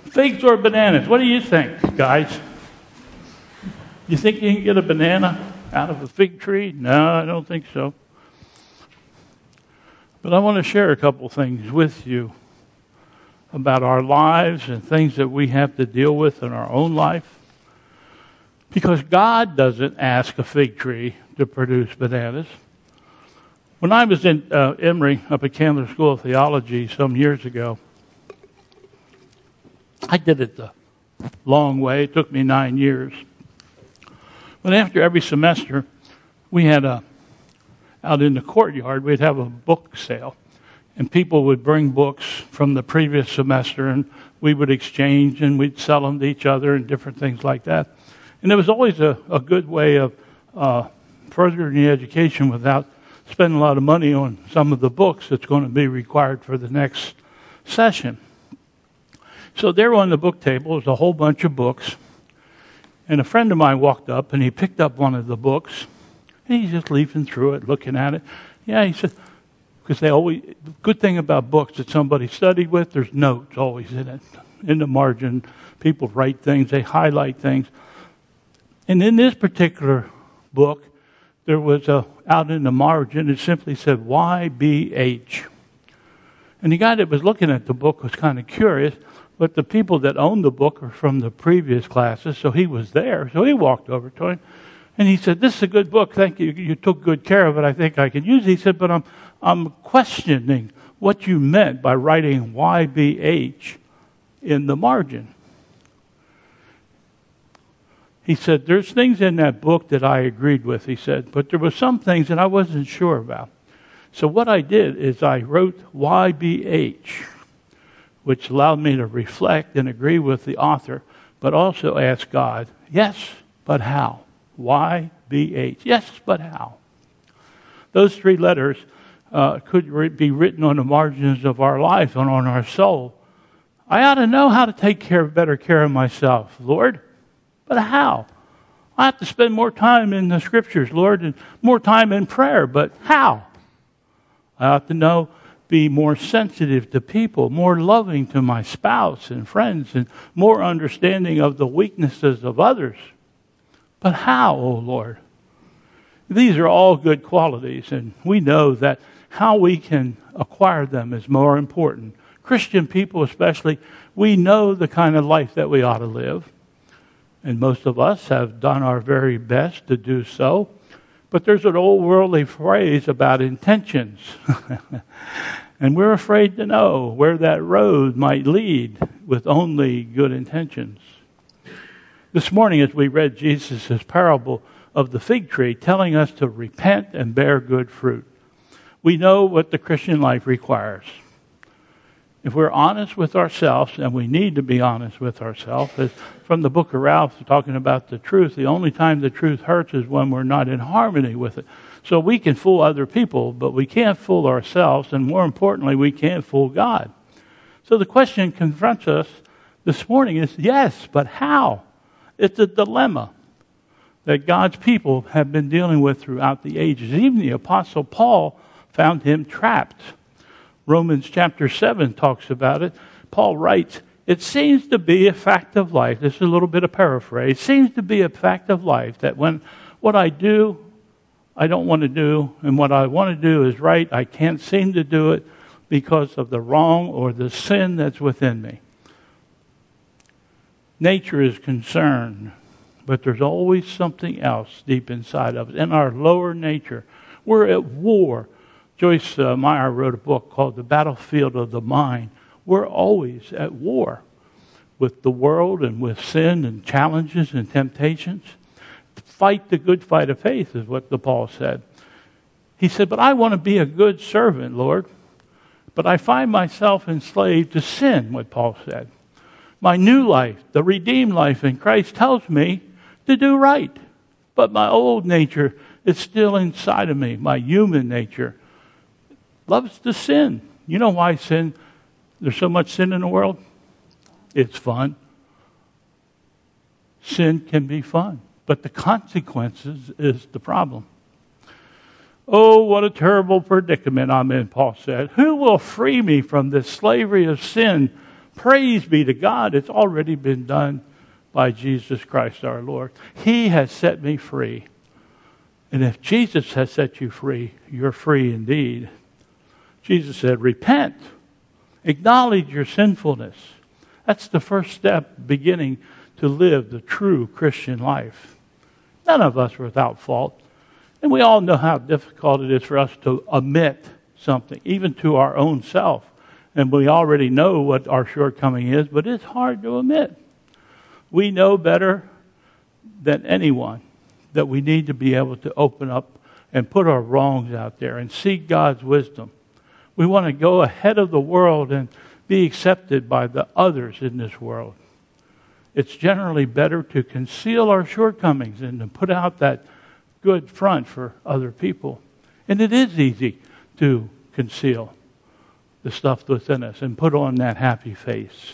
Figs or bananas? What do you think, guys? You think you can get a banana out of a fig tree? No, I don't think so. But I want to share a couple things with you about our lives and things that we have to deal with in our own life. Because God doesn't ask a fig tree to produce bananas. When I was in Emory, up at Candler School of Theology some years ago, I did it the long way. It took me 9 years. But after every semester, we had out in the courtyard, we'd have a book sale. And people would bring books from the previous semester, and we would exchange, and we'd sell them to each other and different things like that. And it was always a good way of furthering the education without spending a lot of money on some of the books that's going to be required for the next session. So there on the book table was a whole bunch of books. And a friend of mine walked up, and he picked up one of the books. And he's just leafing through it, looking at it. Yeah, he said, because the good thing about books that somebody studied with, there's notes always in it. In the margin, people write things, they highlight things. And in this particular book, there was out in the margin, it simply said YBH. And the guy that was looking at the book was kind of curious, but the people that owned the book are from the previous classes, so he was there. So he walked over to him, and he said, "This is a good book. Thank you. You took good care of it. I think I can use it." He said, "But I'm questioning what you meant by writing YBH in the margin." He said, "There's things in that book that I agreed with," he said, "but there were some things that I wasn't sure about. So what I did is I wrote YBH, which allowed me to reflect and agree with the author, but also ask God, yes, but how? YBH, yes, but how?" Those three letters could be written on the margins of our life and on our soul. I ought to know how to take better care of myself, Lord. But how? I have to spend more time in the Scriptures, Lord, and more time in prayer. But how? I ought to know, be more sensitive to people, more loving to my spouse and friends, and more understanding of the weaknesses of others. But how, O Lord? These are all good qualities, and we know that how we can acquire them is more important. Christian people especially, we know the kind of life that we ought to live. And most of us have done our very best to do so. But there's an old worldly phrase about intentions. And we're afraid to know where that road might lead with only good intentions. This morning as we read Jesus' parable of the fig tree telling us to repent and bear good fruit, we know what the Christian life requires. If we're honest with ourselves, and we need to be honest with ourselves, as from the book of Ralph talking about the truth, the only time the truth hurts is when we're not in harmony with it. So we can fool other people, but we can't fool ourselves, and more importantly, we can't fool God. So the question confronts us this morning is, yes, but how? It's a dilemma that God's people have been dealing with throughout the ages. Even the Apostle Paul found him trapped. Romans chapter 7 talks about it. Paul writes, "It seems to be a fact of life." This is a little bit of paraphrase. "It seems to be a fact of life that when what I do, I don't want to do, and what I want to do is right, I can't seem to do it because of the wrong or the sin that's within me." Nature is concerned, but there's always something else deep inside of us. In our lower nature, we're at war. Joyce Meyer wrote a book called The Battlefield of the Mind. We're always at war with the world and with sin and challenges and temptations. Fight the good fight of faith is what the Paul said. He said, "But I want to be a good servant, Lord. But I find myself enslaved to sin," what Paul said. "My new life, the redeemed life in Christ, tells me to do right. But my old nature is still inside of me, my human nature loves to sin." You know why sin? There's so much sin in the world. It's fun. Sin can be fun, but the consequences is the problem. "Oh, what a terrible predicament I'm in," Paul said. "Who will free me from this slavery of sin?" Praise be to God. It's already been done by Jesus Christ our Lord. He has set me free. And if Jesus has set you free, you're free indeed. Jesus said, repent. Acknowledge your sinfulness. That's the first step beginning to live the true Christian life. None of us are without fault. And we all know how difficult it is for us to admit something, even to our own self. And we already know what our shortcoming is, but it's hard to admit. We know better than anyone that we need to be able to open up and put our wrongs out there and seek God's wisdom. We want to go ahead of the world and be accepted by the others in this world. It's generally better to conceal our shortcomings and to put out that good front for other people. And it is easy to conceal the stuff within us and put on that happy face.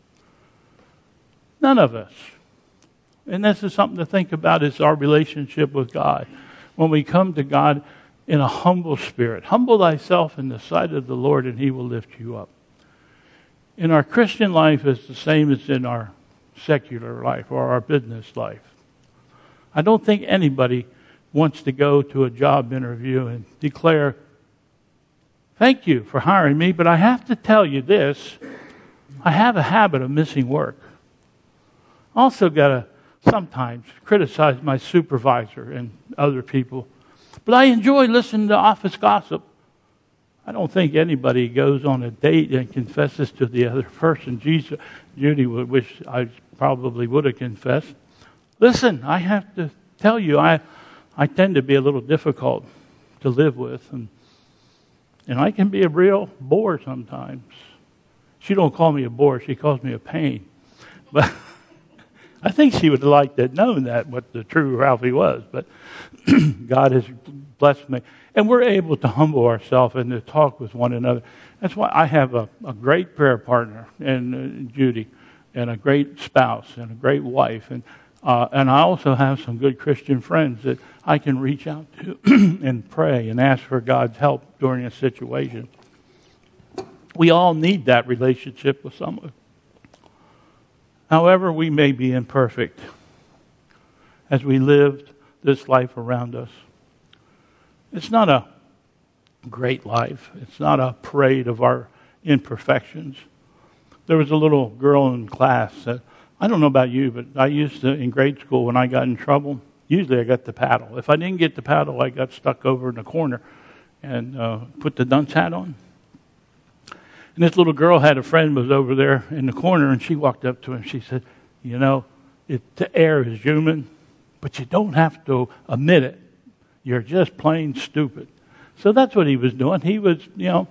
None of us. And this is something to think about, is our relationship with God. When we come to God in a humble spirit, humble thyself in the sight of the Lord and he will lift you up. In our Christian life, it's the same as in our secular life or our business life. I don't think anybody wants to go to a job interview and declare, thank you for hiring me, but I have to tell you this, I have a habit of missing work. I also got to sometimes criticize my supervisor and other people. But I enjoy listening to office gossip. I don't think anybody goes on a date and confesses to the other person. Judy would wish I probably would have confessed. Listen, I have to tell you, I tend to be a little difficult to live with. And I can be a real bore sometimes. She don't call me a bore, she calls me a pain. But I think she would have liked to have known that, what the true Ralphie was. But God has blessed me. And we're able to humble ourselves and to talk with one another. That's why I have a great prayer partner, and Judy, and a great spouse, and a great wife. And I also have some good Christian friends that I can reach out to and pray and ask for God's help during a situation. We all need that relationship with someone. However, we may be imperfect as we lived this life around us. It's not a great life. It's not a parade of our imperfections. There was a little girl in class that, I don't know about you, but I used to, in grade school, when I got in trouble, usually I got the paddle. If I didn't get the paddle, I got stuck over in the corner and put the dunce hat on. And this little girl had a friend was over there in the corner, and she walked up to him. She said, you know, the air is human, but you don't have to admit it. You're just plain stupid. So that's what he was doing. He was,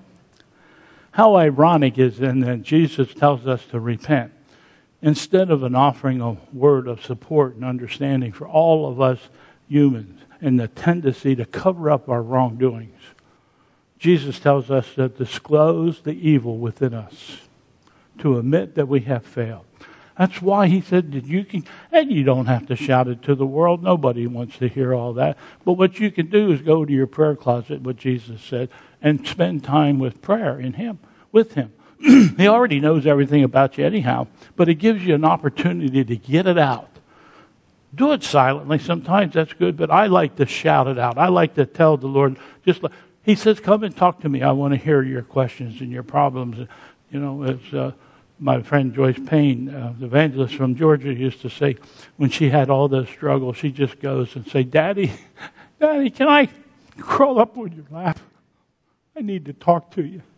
how ironic is it that Jesus tells us to repent instead of offering a word of support and understanding for all of us humans and the tendency to cover up our wrongdoings. Jesus tells us to disclose the evil within us, to admit that we have failed. That's why he said that and you don't have to shout it to the world. Nobody wants to hear all that. But what you can do is go to your prayer closet, what Jesus said, and spend time with prayer with him. He already knows everything about you anyhow, but it gives you an opportunity to get it out. Do it silently. Sometimes that's good, but I like to shout it out. I like to tell the Lord, he says, come and talk to me. I want to hear your questions and your problems. As my friend Joyce Payne, the evangelist from Georgia, used to say, when she had all those struggles, she just goes and say, Daddy, can I crawl up on your lap? I need to talk to you.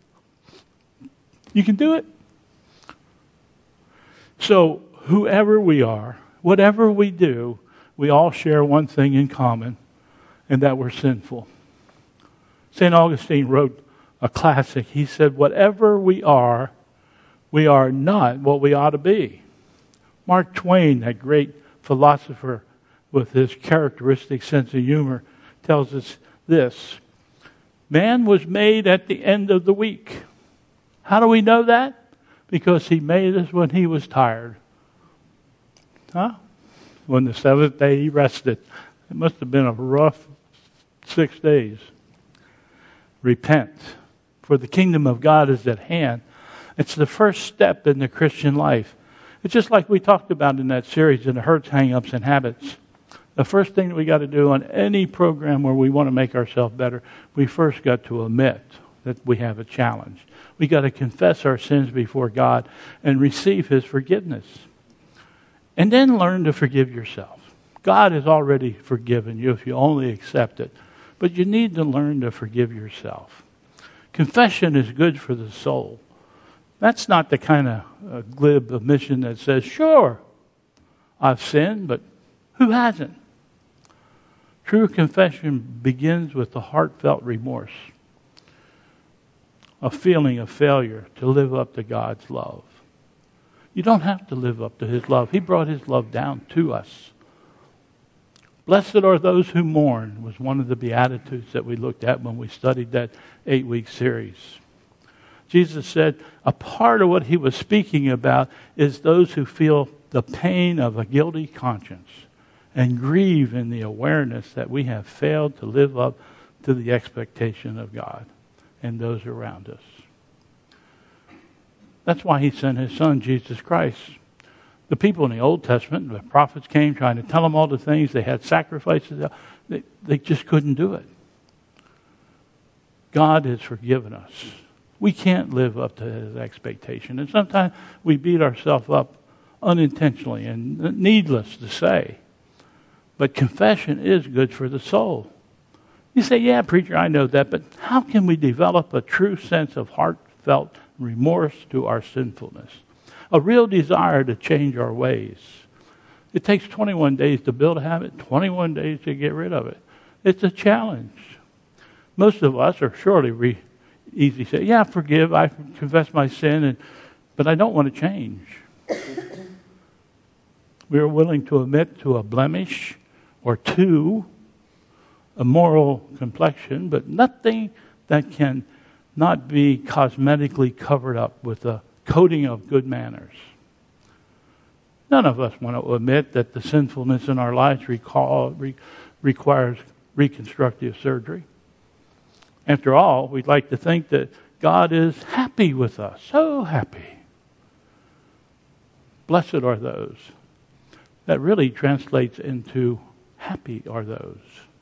You can do it. So whoever we are, whatever we do, we all share one thing in common, and that we're sinful. St. Augustine wrote a classic. He said, whatever we are not what we ought to be. Mark Twain, that great philosopher with his characteristic sense of humor, tells us this. Man was made at the end of the week. How do we know that? Because he made us when he was tired. When the seventh day he rested. It must have been a rough 6 days. Repent, for the kingdom of God is at hand. It's the first step in the Christian life. It's just like we talked about in that series in the hurts, hang-ups, and habits. The first thing that we got to do on any program where we want to make ourselves better, we first got to admit that we have a challenge. We got to confess our sins before God and receive His forgiveness. And then learn to forgive yourself. God has already forgiven you if you only accept it. But you need to learn to forgive yourself. Confession is good for the soul. That's not the kind of glib admission that says, sure, I've sinned, but who hasn't? True confession begins with the heartfelt remorse, a feeling of failure to live up to God's love. You don't have to live up to His love. He brought His love down to us. Blessed are those who mourn was one of the Beatitudes that we looked at when we studied that 8-week series. Jesus said a part of what He was speaking about is those who feel the pain of a guilty conscience and grieve in the awareness that we have failed to live up to the expectation of God and those around us. That's why He sent His Son, Jesus Christ. The people in the Old Testament, the prophets came trying to tell them all the things. They had sacrifices. They just couldn't do it. God has forgiven us. We can't live up to His expectation. And sometimes we beat ourselves up unintentionally and needless to say. But confession is good for the soul. You say, yeah, preacher, I know that. But how can we develop a true sense of heartfelt remorse to our sinfulness? A real desire to change our ways. It takes 21 days to build a habit, 21 days to get rid of it. It's a challenge. Most of us are surely easy to say, yeah, forgive, I confess my sin, but I don't want to change. We are willing to admit to a blemish or two, a moral complexion, but nothing that can not be cosmetically covered up with a coating of good manners. None of us want to admit that the sinfulness in our lives requires reconstructive surgery. After all, we'd like to think that God is happy with us, so happy. Blessed are those. That really translates into happy are those.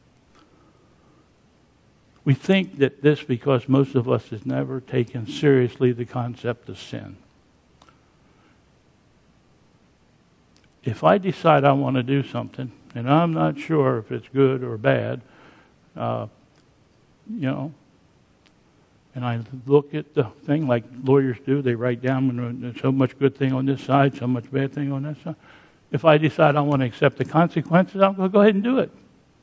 We think that this because most of us has never taken seriously the concept of sin. If I decide I want to do something, and I'm not sure if it's good or bad, and I look at the thing like lawyers do, they write down so much good thing on this side, so much bad thing on that side. If I decide I want to accept the consequences, I'm going to go ahead and do it.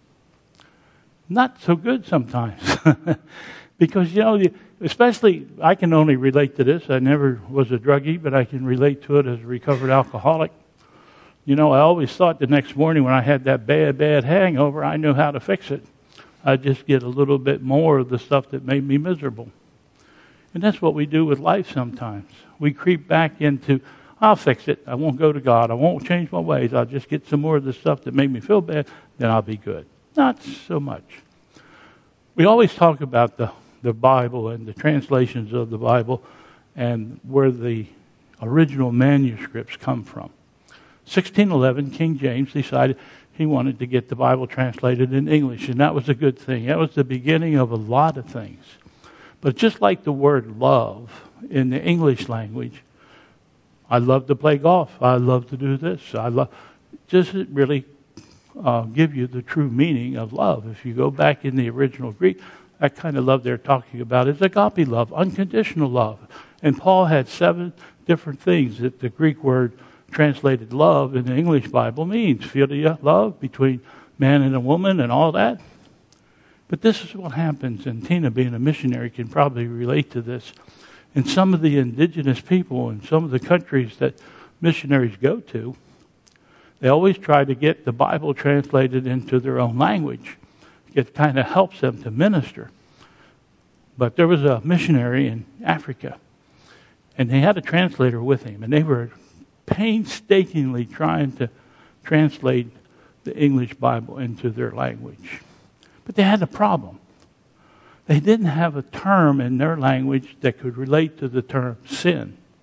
Not so good sometimes. Because, especially, I can only relate to this. I never was a druggie, but I can relate to it as a recovered alcoholic. I always thought the next morning when I had that bad hangover, I knew how to fix it. I'd just get a little bit more of the stuff that made me miserable. And that's what we do with life sometimes. We creep back into, I'll fix it. I won't go to God. I won't change my ways. I'll just get some more of the stuff that made me feel bad, then I'll be good. Not so much. We always talk about the Bible and the translations of the Bible and where the original manuscripts come from. 1611, King James decided he wanted to get the Bible translated in English, and that was a good thing. That was the beginning of a lot of things. But just like the word love in the English language, I love to play golf. I love to do this. Just really give you the true meaning of love. If you go back in the original Greek, that kind of love they're talking about is agape love, unconditional love. And Paul had 7 different things that the Greek word translated love in the English Bible means. Philia, love between man and a woman and all that. But this is what happens, and Tina, being a missionary, can probably relate to this. In some of the indigenous people in some of the countries that missionaries go to, they always try to get the Bible translated into their own language. It kind of helps them to minister. But there was a missionary in Africa, and they had a translator with him, and they were painstakingly trying to translate the English Bible into their language. But they had a problem. They didn't have a term in their language that could relate to the term sin.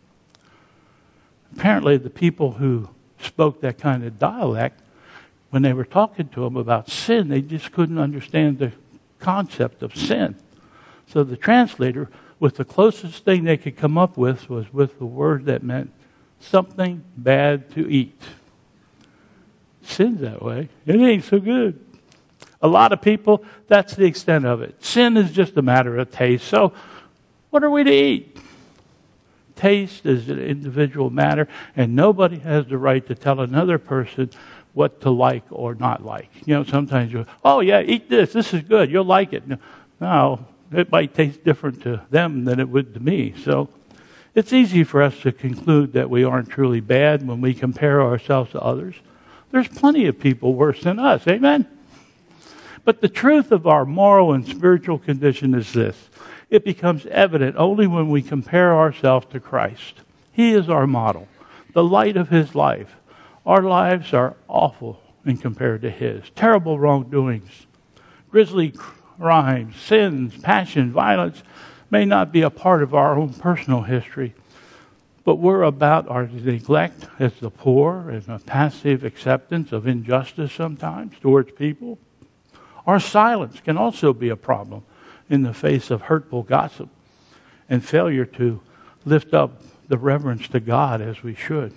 Apparently, the people who spoke that kind of dialect, when they were talking to him about sin, they just couldn't understand the concept of sin. So the translator, with the closest thing they could come up with, was with the word that meant something bad to eat. Sin's that way. It ain't so good. A lot of people, that's the extent of it. Sin is just a matter of taste. So what are we to eat? Taste is an individual matter, and nobody has the right to tell another person what to like or not like. You know, sometimes you go, oh yeah, eat this. This is good. You'll like it. No, it might taste different to them than it would to me. So it's easy for us to conclude that we aren't truly bad when we compare ourselves to others. There's plenty of people worse than us. Amen? But the truth of our moral and spiritual condition is this. It becomes evident only when we compare ourselves to Christ. He is our model, the light of His life. Our lives are awful in compared to His. Terrible wrongdoings, grisly crimes, sins, passion, violence may not be a part of our own personal history, but we're about our neglect as the poor and a passive acceptance of injustice sometimes towards people. Our silence can also be a problem in the face of hurtful gossip and failure to lift up the reverence to God as we should.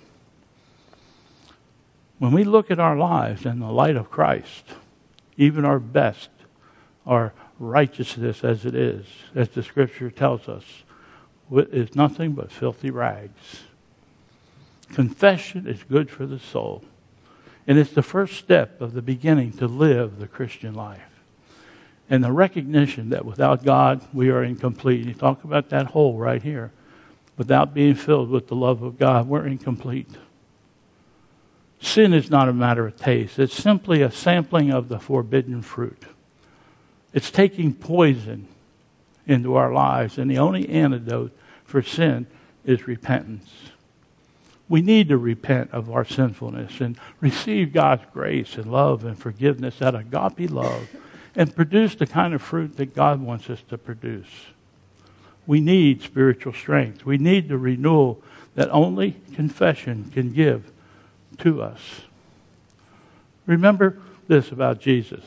When we look at our lives in the light of Christ, even our best, our righteousness as it is, as the Scripture tells us, is nothing but filthy rags. Confession is good for the soul. And it's the first step of the beginning to live the Christian life. And the recognition that without God, we are incomplete. You talk about that hole right here. Without being filled with the love of God, we're incomplete. Sin is not a matter of taste. It's simply a sampling of the forbidden fruit. It's taking poison into our lives, and the only antidote for sin is repentance. We need to repent of our sinfulness and receive God's grace and love and forgiveness, that agape love, and produce the kind of fruit that God wants us to produce. We need spiritual strength. We need the renewal that only confession can give to us. Remember this about Jesus.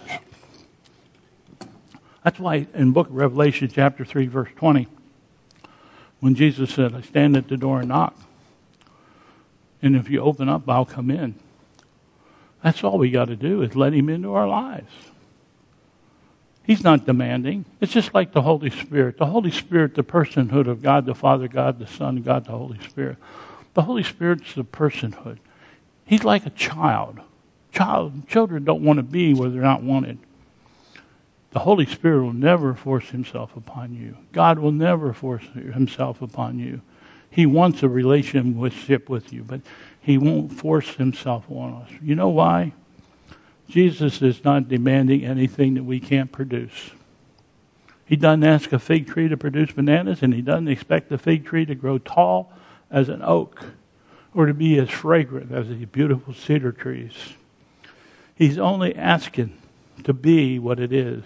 That's why in book of Revelation chapter 3 verse 20, when Jesus said, I stand at the door and knock, and if you open up, I'll come in. That's all we got to do is let Him into our lives. He's not demanding. It's just like the Holy Spirit. The Holy Spirit, the personhood of God the Father, God the Son, God the Holy Spirit. The Holy Spirit's the personhood. He's like a child. Children don't want to be where they're not wanted. The Holy Spirit will never force Himself upon you. God will never force Himself upon you. He wants a relationship with you, but He won't force Himself on us. You know why? Jesus is not demanding anything that we can't produce. He doesn't ask a fig tree to produce bananas, and He doesn't expect the fig tree to grow tall as an oak or to be as fragrant as the beautiful cedar trees. He's only asking to be what it is,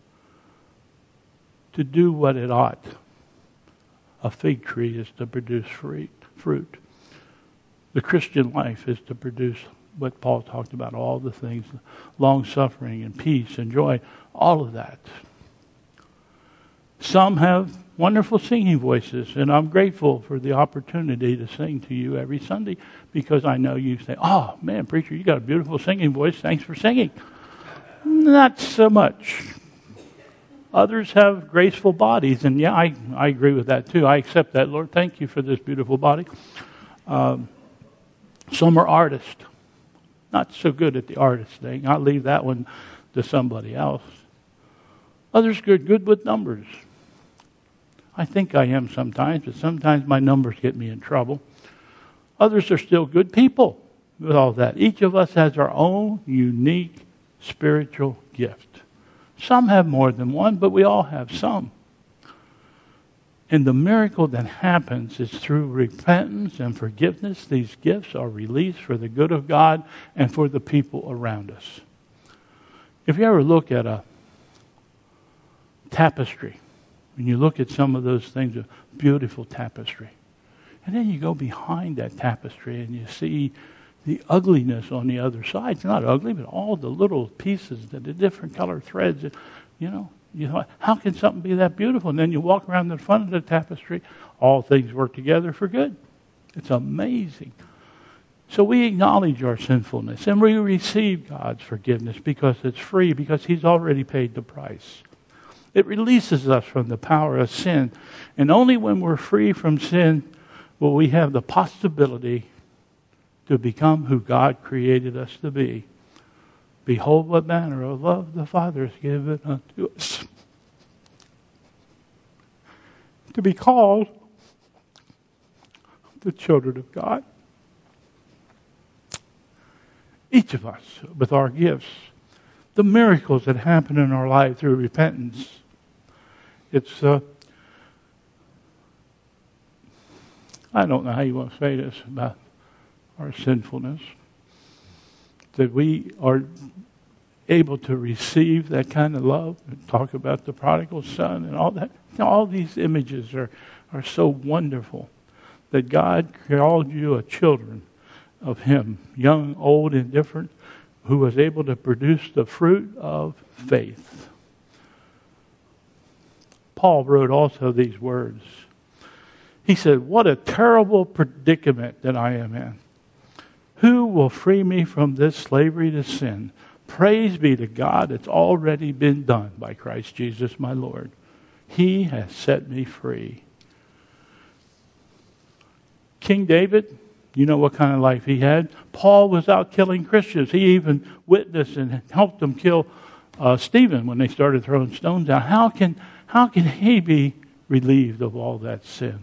to do what it ought. A fig tree is to produce fruit. The Christian life is to produce what Paul talked about, all the things, long-suffering and peace and joy, all of that. Some have wonderful singing voices, and I'm grateful for the opportunity to sing to you every Sunday, because I know you say, oh, man, preacher, you got a beautiful singing voice. Thanks for singing. Not so much. Others have graceful bodies, and yeah, I agree with that too. I accept that. Lord, thank you for this beautiful body. Some are artists. Not so good at the artist thing. I'll leave that one to somebody else. Others are good with numbers. I think I am sometimes, but sometimes my numbers get me in trouble. Others are still good people with all that. Each of us has our own unique spiritual gift. Some have more than one, but we all have some. And the miracle that happens is through repentance and forgiveness. These gifts are released for the good of God and for the people around us. If you ever look at a tapestry, when you look at some of those things, a beautiful tapestry, And then you go behind that tapestry and you see the ugliness on the other side. It's not ugly, but all the little pieces, the different color threads, you know, how can something be that beautiful? And then you walk around the front of the tapestry, all things work together for good. It's amazing. So we acknowledge our sinfulness and we receive God's forgiveness because it's free, because He's already paid the price. It releases us from the power of sin. And only when we're free from sin will we have the possibility to become who God created us to be. Behold what manner of love the Father has given unto us. To be called the children of God. Each of us, with our gifts, the miracles that happen in our life through repentance. It's, I don't know how you want to say this about our sinfulness, that we are able to receive that kind of love, and talk about the prodigal son and all that. You know, all these images are so wonderful, that God called you a children of Him, young, old, indifferent, who was able to produce the fruit of faith. Paul wrote also these words. He said, "What a terrible predicament that I am in. Who will free me from this slavery to sin? Praise be to God, it's already been done by Christ Jesus my Lord. He has set me free." King David, you know what kind of life he had. Paul was out killing Christians. He even witnessed and helped them kill Stephen when they started throwing stones down. How can he be relieved of all that sin?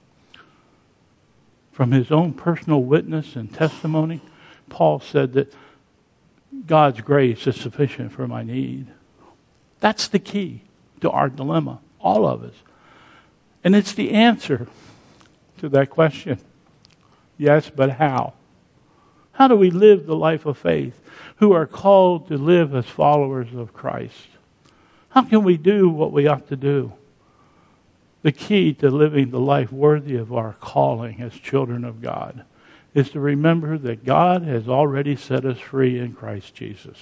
From his own personal witness and testimony, Paul said that God's grace is sufficient for my need. That's the key to our dilemma, all of us. And it's the answer to that question. Yes, but how? How do we live the life of faith, who are called to live as followers of Christ? How can we do what we ought to do? The key to living the life worthy of our calling as children of God is to remember that God has already set us free in Christ Jesus.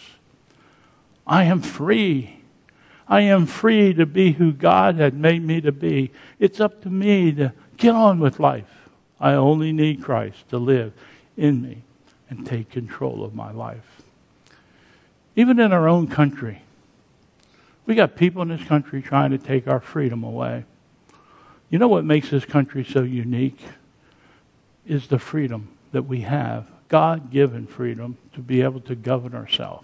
I am free. I am free to be who God had made me to be. It's up to me to get on with life. I only need Christ to live in me and take control of my life. Even in our own country, we got people in this country trying to take our freedom away. You know what makes this country so unique is the freedom that we have, God-given freedom to be able to govern ourselves.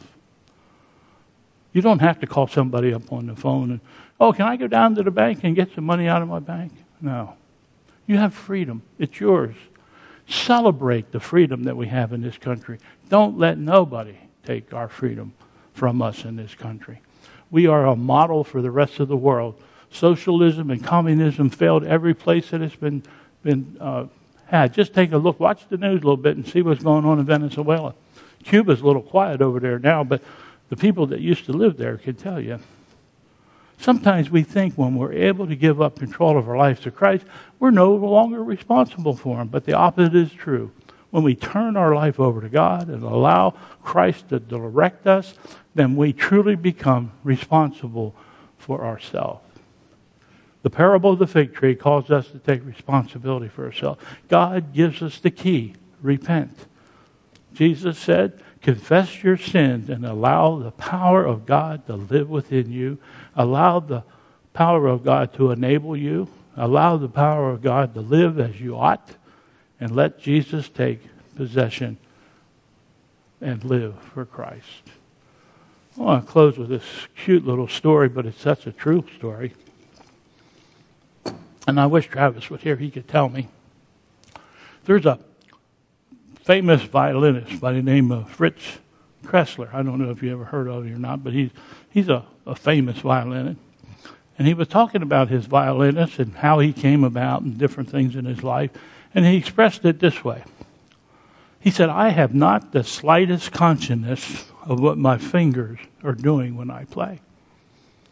You don't have to call somebody up on the phone and, "Oh, can I go down to the bank and get some money out of my bank?" No. You have freedom. It's yours. Celebrate the freedom that we have in this country. Don't let nobody take our freedom from us in this country. We are a model for the rest of the world. Socialism and communism failed every place that it's been had. Just take a look, watch the news a little bit and see what's going on in Venezuela. Cuba's a little quiet over there now, but the people that used to live there can tell you. Sometimes we think when we're able to give up control of our lives to Christ, we're no longer responsible for Him. But the opposite is true. When we turn our life over to God and allow Christ to direct us, then we truly become responsible for ourselves. The parable of the fig tree calls us to take responsibility for ourselves. God gives us the key. Repent. Jesus said, confess your sins and allow the power of God to live within you. Allow the power of God to enable you. Allow the power of God to live as you ought. And let Jesus take possession and live for Christ. I want to close with this cute little story, but it's such a true story. And I wish Travis was here. He could tell me. There's a famous violinist by the name of Fritz Kressler. I don't know if you ever heard of him or not, but he's a famous violinist. And he was talking about his violinist and how he came about and different things in his life. And he expressed it this way. He said, I have not the slightest consciousness of what my fingers are doing when I play.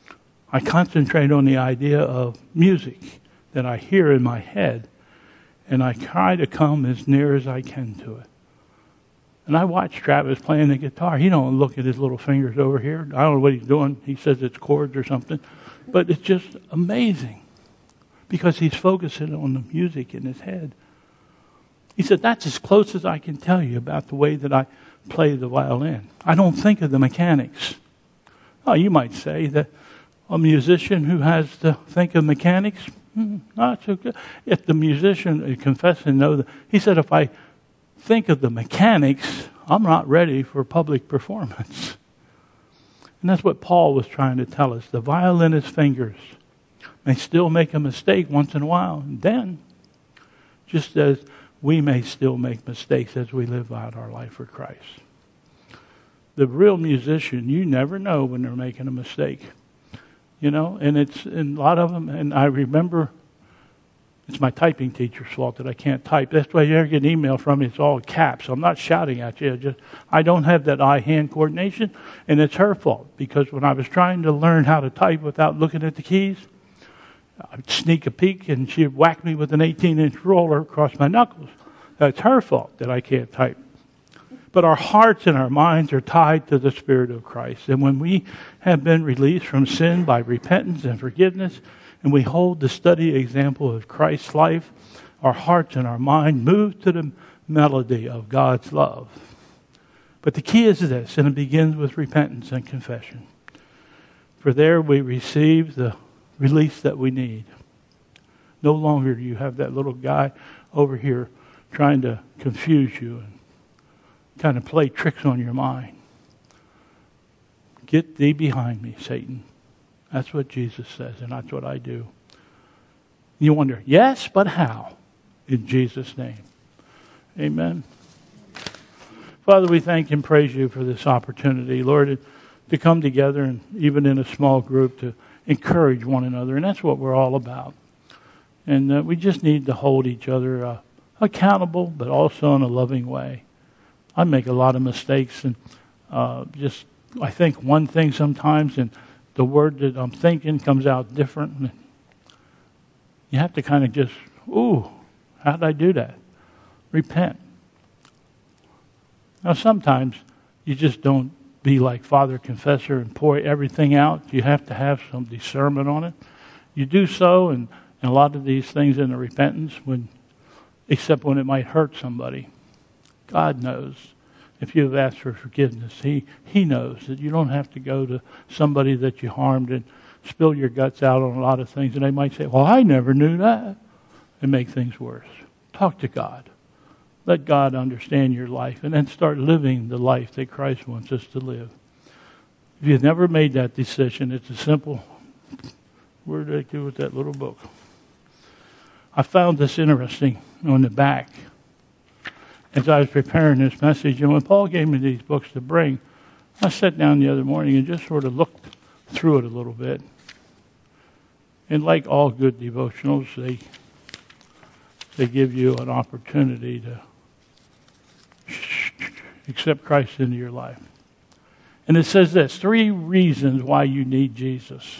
I concentrate on the idea of music that I hear in my head. and I try to come as near as I can to it. And I watch Travis playing the guitar. He don't look at his little fingers over here. I don't know what he's doing. He says it's chords or something. But it's just amazing because he's focusing on the music in his head. He said, that's as close as I can tell you about the way that I play the violin. I don't think of the mechanics. Oh, you might say that a musician who has to think of mechanics, not so good. If the musician confessing know that, he said, if I think of the mechanics, I'm not ready for public performance. And that's what Paul was trying to tell us. The violinist's fingers may still make a mistake once in a while. And then, just as we may still make mistakes as we live out our life for Christ. The real musician, you never know when they're making a mistake. You know, and it's in a lot of them, and I remember it's my typing teacher's fault that I can't type. That's why you ever get an email from me, it's all caps. I'm not shouting at you. I don't have that eye-hand coordination, and it's her fault. Because when I was trying to learn how to type without looking at the keys, I'd sneak a peek, and she'd whack me with an 18-inch roller across my knuckles. That's her fault that I can't type. But our hearts and our minds are tied to the Spirit of Christ. And when we have been released from sin by repentance and forgiveness, and we hold the study example of Christ's life, our hearts and our mind move to the melody of God's love. But the key is this, and it begins with repentance and confession. For there we receive the release that we need. No longer do you have that little guy over here trying to confuse you and kind of play tricks on your mind. Get thee behind me, Satan. That's what Jesus says, and that's what I do. You wonder, yes, but how? In Jesus' name. Amen. Father, we thank and praise you for this opportunity, Lord, to come together and even in a small group to encourage one another, and that's what we're all about. And we just need to hold each other accountable, but also in a loving way. I make a lot of mistakes, and I think one thing sometimes, and the word that I'm thinking comes out different. You have to kind of just, how did I do that? Repent. Now, sometimes you just don't be like Father Confessor and pour everything out. You have to have some discernment on it. You do so, and a lot of these things in the repentance, except when it might hurt somebody. God knows. If you've asked for forgiveness, He knows that you don't have to go to somebody that you harmed and spill your guts out on a lot of things. And they might say, well, I never knew that. And make things worse. Talk to God. Let God understand your life. And then start living the life that Christ wants us to live. If you've never made that decision, it's a simple, where did I do with that little book? I found this interesting on the back as I was preparing this message. And when Paul gave me these books to bring, I sat down the other morning and just sort of looked through it a little bit. And like all good devotionals, they give you an opportunity to accept Christ into your life. And it says this, 3 reasons why you need Jesus.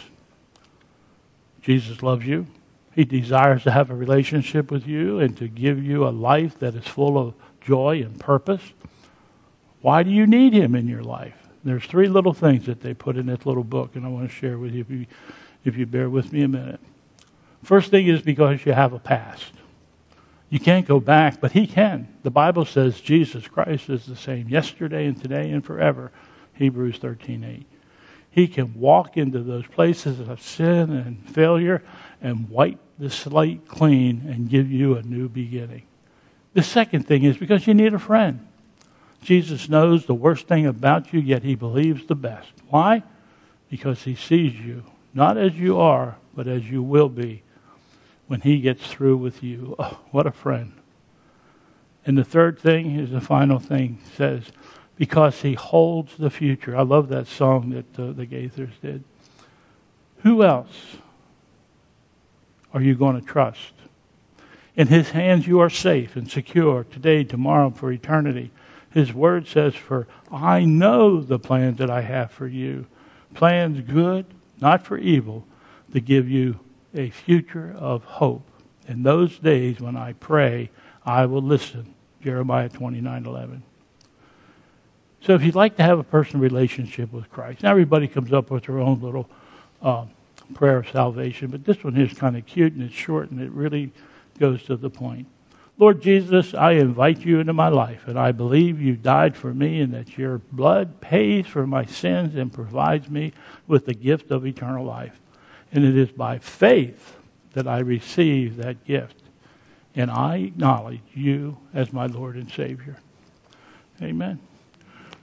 Jesus loves you. He desires to have a relationship with you and to give you a life that is full of joy and purpose. Why do you need Him in your life? There's 3 little things that they put in this little book, and I want to share with you if you bear with me a minute. First thing is because you have a past. You can't go back, but He can. The Bible says Jesus Christ is the same yesterday and today and forever. Hebrews 13:8. He can walk into those places of sin and failure and wipe the slate clean and give you a new beginning. The second thing is because you need a friend. Jesus knows the worst thing about you, yet He believes the best. Why? Because He sees you, not as you are, but as you will be when He gets through with you. Oh, what a friend. And the third thing is the final thing, says, because He holds the future. I love that song that the Gaithers did. Who else are you going to trust? In His hands you are safe and secure today, tomorrow, for eternity. His word says, for I know the plans that I have for you. Plans good, not for evil, to give you a future of hope In those days when I pray, I will listen. Jeremiah 29:11. So if you'd like to have a personal relationship with Christ, now everybody comes up with their own little prayer of salvation, but this one is kind of cute and it's short and it really goes to the point. Lord Jesus, I invite you into my life, and I believe you died for me and that your blood pays for my sins and provides me with the gift of eternal life. And it is by faith that I receive that gift, and I acknowledge you as my Lord and Savior. Amen.